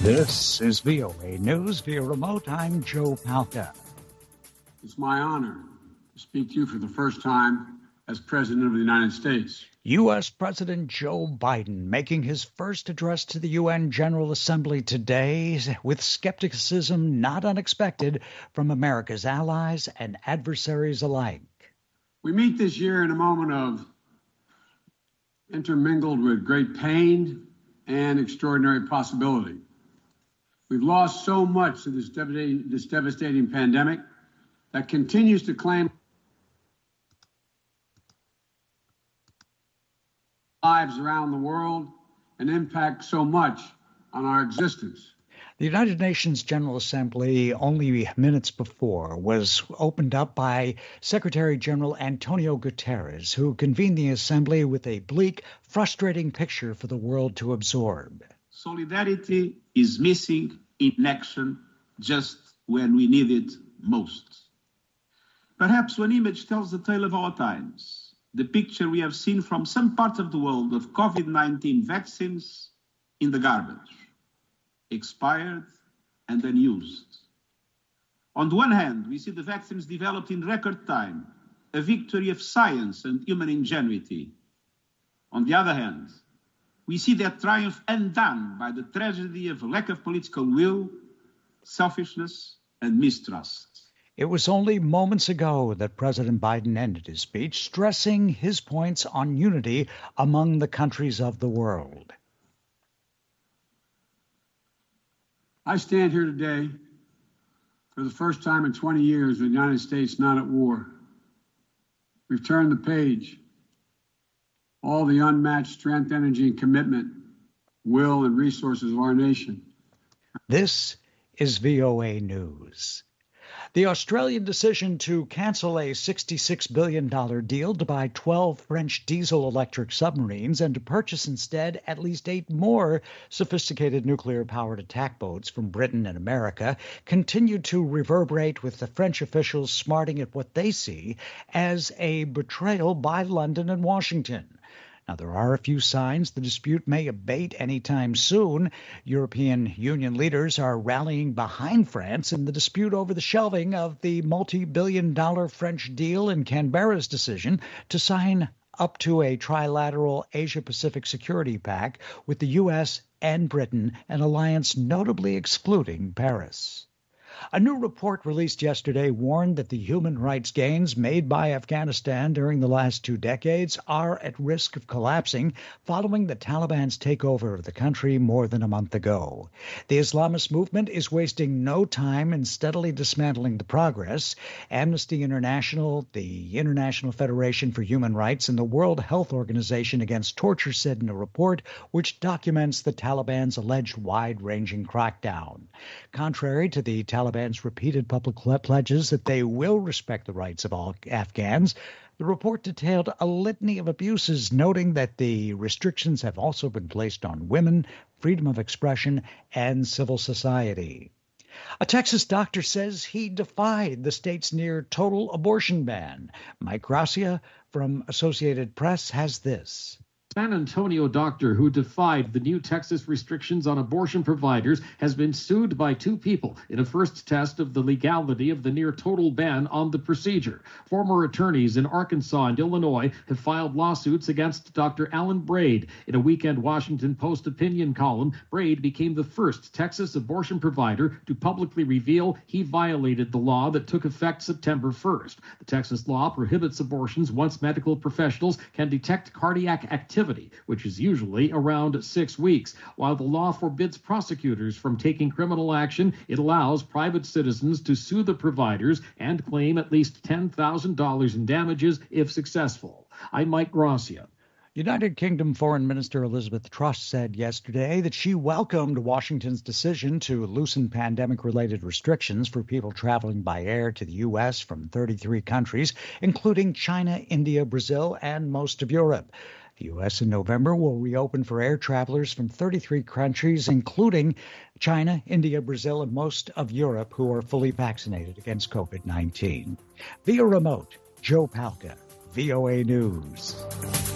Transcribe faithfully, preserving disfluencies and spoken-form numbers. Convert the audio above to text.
This is V O A News via remote. I'm Joe Palca. It's my honor to speak to you for the first time as President of the United States. U S. President Joe Biden making his first address to the U N General Assembly today with skepticism not unexpected from America's allies and adversaries alike. We meet this year in a moment of intermingled with great pain and extraordinary possibility. We've lost so much to this devastating, this devastating pandemic that continues to claim lives around the world and impact so much on our existence. The United Nations General Assembly, only minutes before, was opened up by Secretary General Antonio Guterres, who convened the assembly with a bleak, frustrating picture for the world to absorb. Solidarity is missing in action just when we need it most. Perhaps one image tells the tale of our times. The picture we have seen from some parts of the world of COVID nineteen vaccines in the garbage, expired and unused. On the one hand, we see the vaccines developed in record time, a victory of science and human ingenuity. On the other hand, we see that triumph undone by the tragedy of a lack of political will, selfishness, and mistrust. It was only moments ago that President Biden ended his speech, stressing his points on unity among the countries of the world. I stand here today for the first time in twenty years with the United States not at war. We've turned the page. All the unmatched strength, energy, and commitment, will, and resources of our nation. This is V O A News. The Australian decision to cancel a sixty-six billion dollars deal to buy twelve French diesel-electric submarines and to purchase instead at least eight more sophisticated nuclear-powered attack boats from Britain and America continued to reverberate, with the French officials smarting at what they see as a betrayal by London and Washington. Now, there are a few signs the dispute may abate anytime soon. European Union leaders are rallying behind France in the dispute over the shelving of the multi-billion dollar French deal and Canberra's decision to sign up to a trilateral Asia-Pacific Security Pact with the U S and Britain, an alliance notably excluding Paris. A new report released yesterday warned that the human rights gains made by Afghanistan during the last two decades are at risk of collapsing following the Taliban's takeover of the country more than a month ago. The Islamist movement is wasting no time in steadily dismantling the progress. Amnesty International, the International Federation for Human Rights, and the World Health Organization Against Torture said in a report which documents the Taliban's alleged wide-ranging crackdown. Contrary to the Taliban Taliban's repeated public pledges that they will respect the rights of all Afghans, the report detailed a litany of abuses, noting that the restrictions have also been placed on women, freedom of expression, and civil society. A Texas doctor says he defied the state's near-total abortion ban. Mike Gracia from Associated Press has this. San Antonio doctor who defied the new Texas restrictions on abortion providers has been sued by two people in a first test of the legality of the near-total ban on the procedure. Former attorneys in Arkansas and Illinois have filed lawsuits against Doctor Alan Braid. In a weekend Washington Post opinion column, Braid became the first Texas abortion provider to publicly reveal he violated the law that took effect September first. The Texas law prohibits abortions once medical professionals can detect cardiac activity, which is usually around six weeks. While the law forbids prosecutors from taking criminal action, it allows private citizens to sue the providers and claim at least ten thousand dollars in damages if successful. I'm Mike Gracia. United Kingdom Foreign Minister Elizabeth Truss said yesterday that she welcomed Washington's decision to loosen pandemic-related restrictions for people traveling by air to the U S from thirty-three countries, including China, India, Brazil, and most of Europe. The U S in November will reopen for air travelers from thirty-three countries, including China, India, Brazil, and most of Europe, who are fully vaccinated against COVID nineteen. Via remote, Joe Palca, V O A News.